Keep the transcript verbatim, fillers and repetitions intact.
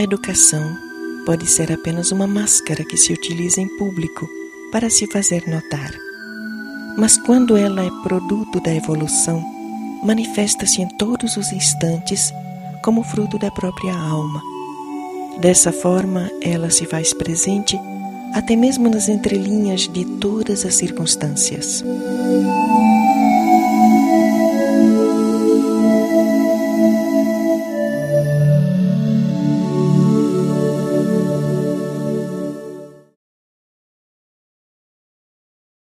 educação pode ser apenas uma máscara que se utiliza em público para se fazer notar. Mas quando ela é produto da evolução, manifesta-se em todos os instantes como fruto da própria alma. Dessa forma, ela se faz presente até mesmo nas entrelinhas de todas as circunstâncias.